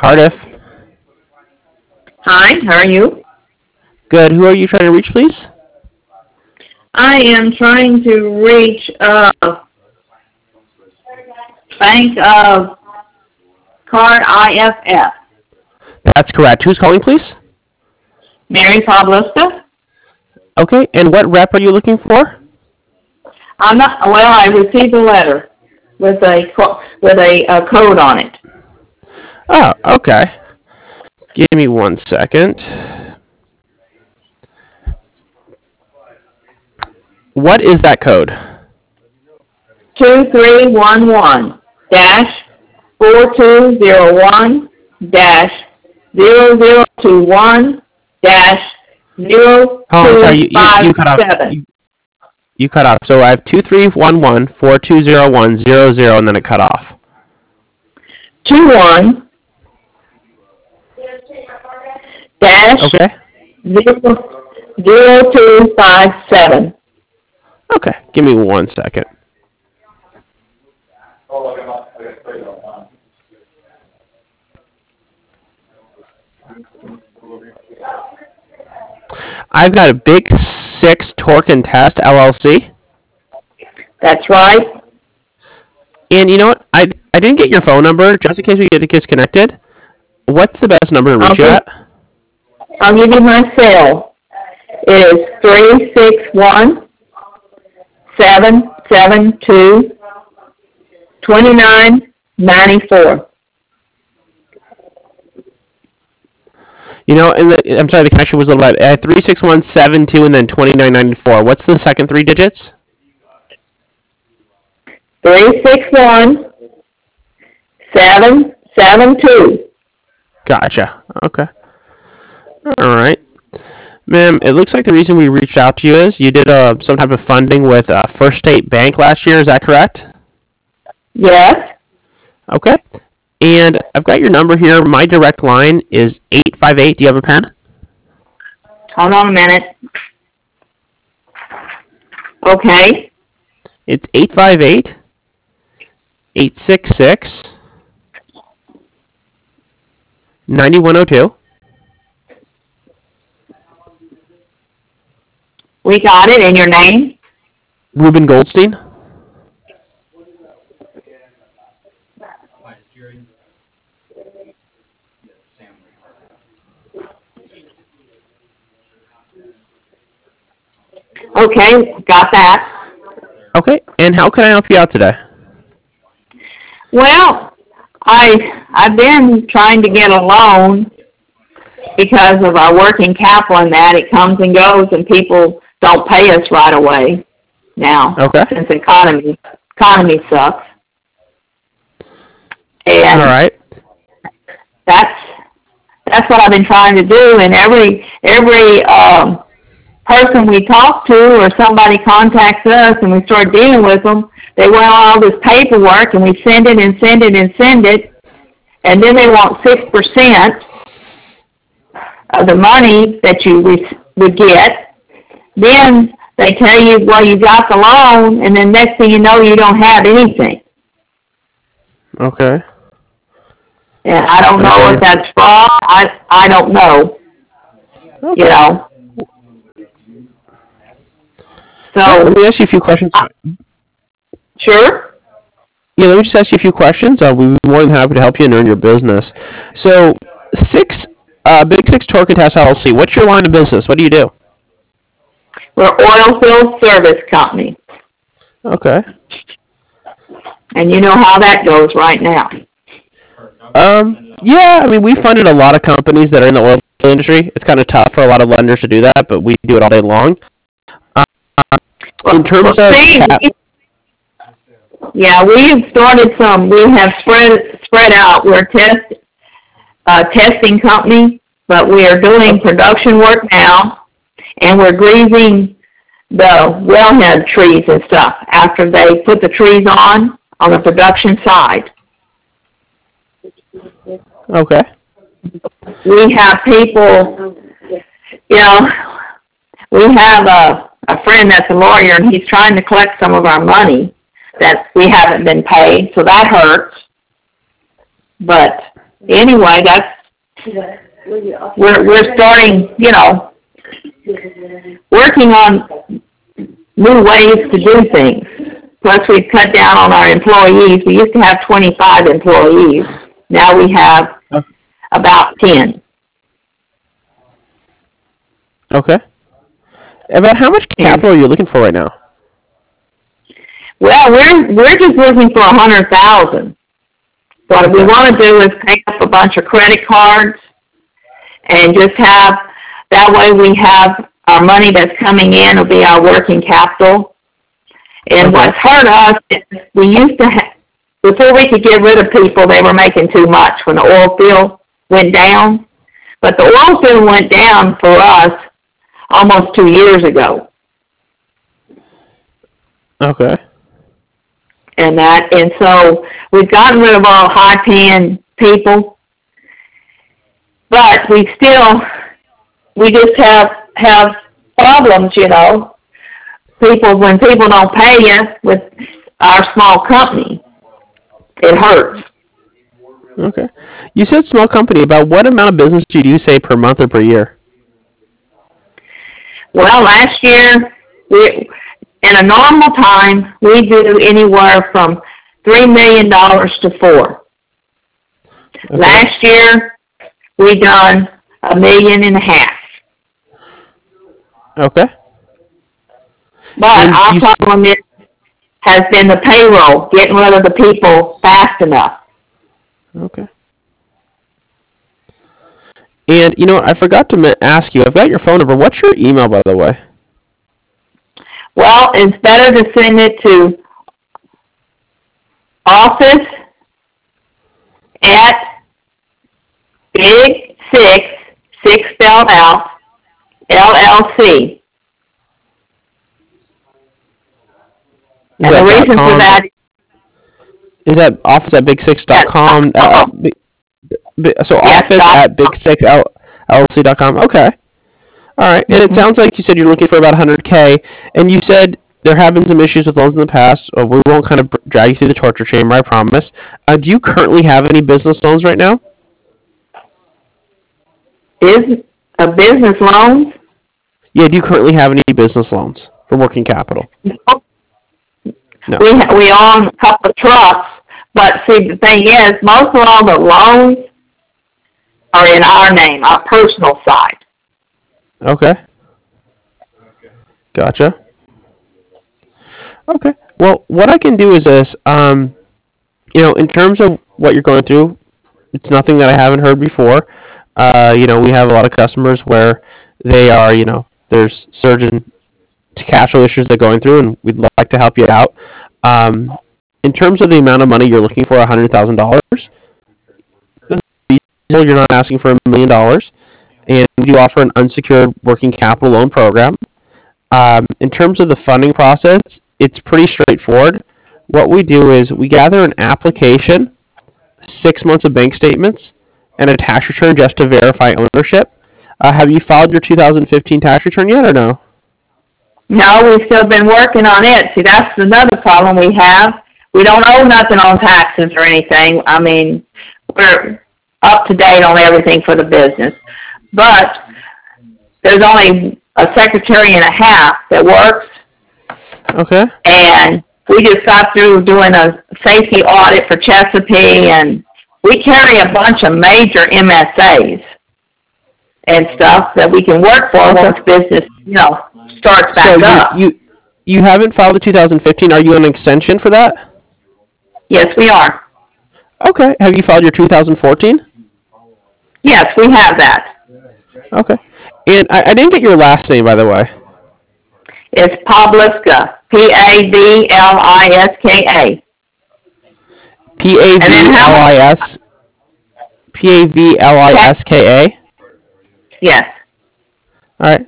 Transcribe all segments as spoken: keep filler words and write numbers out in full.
Cardiff. Hi, how are you? Good. Who are you trying to reach, please? I am trying to reach uh, Bank of Card I F F. That's correct. Who's calling, please? Mary Pavloska. Okay, and what rep are you looking for? I'm not. Well, I received a letter with a co- with a, a code on it. Oh, okay. Give me one second. What is that code? Two three one one dash four two zero one dash zero zero two one dash zero Oh, I'm sorry. two You, you, five you cut off. seven. You, you cut off. So I have two three one one four two zero one zero zero, and then it cut off. Two one dash Okay. zero zero two five seven. Okay. Give me one second. I've got a Big Six Torque and Test L L C. That's right. And you know what? I, I didn't get your phone number, just in case we get disconnected. What's the best number to reach you Okay. at? I'll give you my cell. It is three six one seven seven two twenty nine ninety four. You know, and the, I'm sorry, the connection was a little bad. I had three six one seven two and then twenty-nine ninety-four. What's the second three digits? Three six one seven seven two. Gotcha. Okay. All right. Ma'am, it looks like the reason we reached out to you is you did uh, some type of funding with uh, First State Bank last year. Is that correct? Yes. Okay. And I've got your number here. My direct line is eight five eight. Do you have a pen? Hold on a minute. Okay. It's eight five eight, eight six six, nine one zero two. We got it. And your name? Ruben Goldstein. Okay. Got that. Okay. And how can I help you out today? Well, I I've been trying to get a loan because of our working capital and that. It comes and goes, and people don't pay us right away now. Okay. Since the economy economy sucks. And All right. that's that's what I've been trying to do. And every every um, person we talk to or somebody contacts us and we start dealing with them, they want all this paperwork, and we send it and send it and send it, and then they want six percent of the money that you would get. Then they tell you, well, you got the loan, and then next thing you know, you don't have anything. Okay. And I don't know Okay. if that's wrong. I I don't know. Okay. You know. Let So, me ask you a few questions. uh, sure. Yeah, let me just ask you a few questions. Uh, we'd be more than happy to help you and earn your business. So, six, uh, Big Six Torque and Test L L C. What's your line of business? What do you do? We're oil field service company. Okay. And you know how that goes right now. Um. Yeah, I mean, we funded a lot of companies that are in the oil industry. It's kind of tough for a lot of lenders to do that, but we do it all day long. Uh, Well, in terms well, of see, cap- yeah, we have started some. We have spread spread out. We're a test uh, testing company, but we are doing production work now, and we're greasing the wellhead trees and stuff after they put the trees on on the production side. okay. We have people, you know, we have a, a friend that's a lawyer, and he's trying to collect some of our money that we haven't been paid, so that hurts. But anyway, that's we're we're starting, you know, working on new ways to do things. Plus, we've cut down on our employees. We used to have twenty-five employees. Now we have about ten. Okay. About how much capital are you looking for right now? Well, we're we're just looking for a hundred thousand. What we want to do is pick up a bunch of credit cards and just have, that way we have our money that's coming in will be our working capital. And Okay. what's hurt us is we used to have, before we could get rid of people, they were making too much when the oil field went down. But the oil field went down for us almost two years ago. Okay. And that, and so we've gotten rid of all high-paying people, but we still, we just have, have problems, you know. People, when people don't pay you with our small company, it hurts. Okay. You said small company. About what amount of business do you do, say, per month or per year? Well, last year, we, in a normal time, we do anywhere from three million dollars to four. Okay. Last year, we done a million and a half. Okay. But And our you s- problem is, has been the payroll, getting rid of the people fast enough. Okay. And, you know, I forgot to ma- ask you, I've got your phone number. What's your email, by the way? Well, it's better to send it to office at big six, six spelled out, L L C. Is And the that reason for .com? that, Is that office at big six dot com? Yes, Uh, .com. bi- bi- so Yes, office dot at com. big six L L C dot com. Okay. All right. And it Mhm. sounds like you said you're looking for about one hundred K, and you said there have been some issues with loans in the past. Uh, we won't kind of br- drag you through the torture chamber, I promise. Uh, do you currently have any business loans right now? Is a business loan? Yeah, do you currently have any business loans for working capital? No. We ha- we own a couple of trucks, but see, the thing is, most of all the loans are in our name, our personal side. Okay. Gotcha. Okay. Well, what I can do is this. Um, you know, in terms of what you're going through, it's nothing that I haven't heard before. Uh, you know, we have a lot of customers where they are, you know, there's certain cash flow issues they're going through, and we'd like to help you out. Um, in terms of the amount of money you're looking for, one hundred thousand dollars, you're not asking for a million dollars, and we do offer an unsecured working capital loan program. Um, in terms of the funding process, it's pretty straightforward. What we do is we gather an application, six months of bank statements, and a tax return just to verify ownership. Uh, have you filed your two thousand fifteen tax return yet, or no? No, we've still been working on it. See, that's another problem we have. We don't owe nothing on taxes or anything. I mean, we're up to date on everything for the business. But there's only a secretary and a half that works, Okay. and we just got through doing a safety audit for Chesapeake, and we carry a bunch of major M S As and stuff that we can work for once business, you know, starts So back up. you, you you haven't filed the two thousand fifteen. Are you on an extension for that? Yes, we are. Okay. Have you filed your two thousand fourteen? Yes, we have that. Okay. And I, I didn't get your last name, by the way. It's Pavliska, P A V L I S K A. P A V And then how- L I S P A V L I S K A. Yes. All right.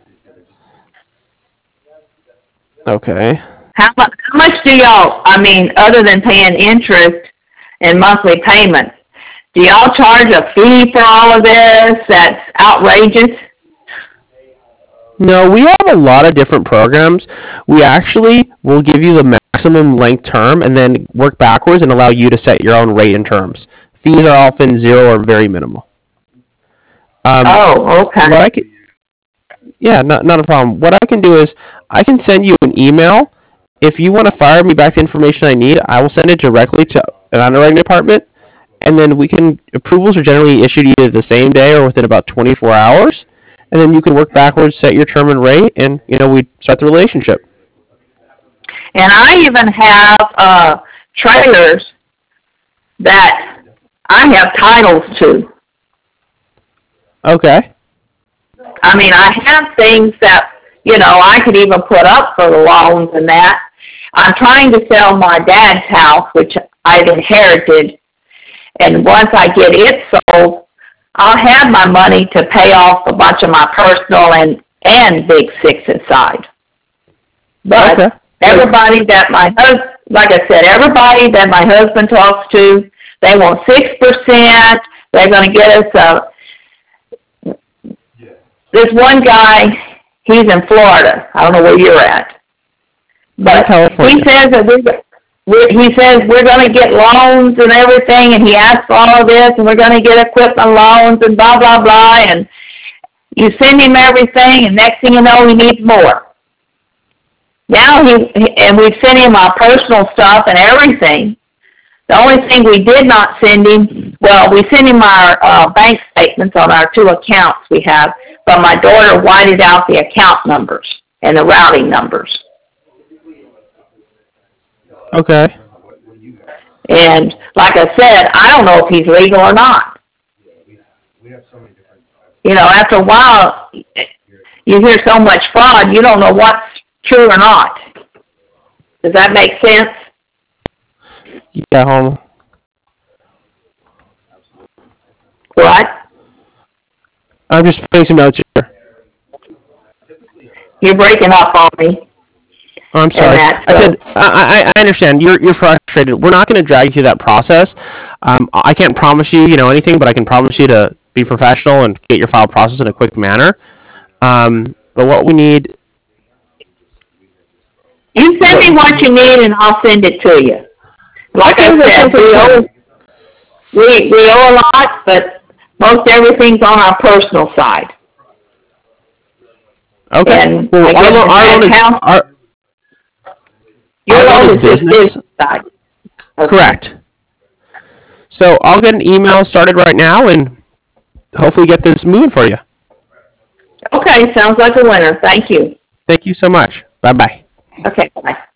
Okay. How much, how much do y'all, I mean, other than paying interest and monthly payments, do y'all charge a fee for all of this that's outrageous? No, we have a lot of different programs. We actually will give you the maximum length term and then work backwards and allow you to set your own rate and terms. fees are often zero or very minimal. Um, Oh, okay. what I can, yeah, not not a problem. What I can do is I can send you an email. If you want to fire me back the information I need, I will send it directly to an underwriting department, and then we can approvals are generally issued either the same day or within about twenty-four hours, and then you can work backwards, set your term and rate, and you know we start the relationship. And I even have uh, trailers that I have titles to. Okay. I mean, I have things that, you know, I could even put up for the loans and that. I'm trying to sell my dad's house, which I've inherited, and once I get it sold, I'll have my money to pay off a bunch of my personal and, and Big Six inside. But Okay. everybody that my husband, like I said, everybody that my husband talks to, they want six percent. They're going to get us a. This one guy, he's in Florida. I don't know where you're at, but he says that we. We're, he says we're going to get loans and everything, and he asks for all of this, and we're going to get equipment loans and blah blah blah. And you send him everything, and next thing you know, he needs more. Now he and we sent him our personal stuff and everything. The only thing we did not send him, well, we sent him our uh, bank statements on our two accounts we have, but my daughter whited out the account numbers and the routing numbers. Okay. And like I said, I don't know if he's legal or not. You know, after a while, you hear so much fraud, you don't know what's true or not. Does that make sense? Yeah, hold on. What? I'm just putting some notes here. You're breaking up on me. Oh, I'm sorry. That, I so. said I, I understand. You're you're frustrated. We're not going to drag you through that process. Um, I can't promise you, you know, anything, but I can promise you to be professional and get your file processed in a quick manner. Um, but what we need. You send me what you need, and I'll send it to you. Like Okay, I said, we owe, we, we owe a lot, but most everything's on our personal side. Okay. And well, I guess our, our, in that our, our, your our loan is business. business side. Okay. Correct. So I'll get an email started right now and hopefully get this moving for you. Okay, sounds like a winner. Thank you. Thank you so much. Bye-bye. Okay, bye.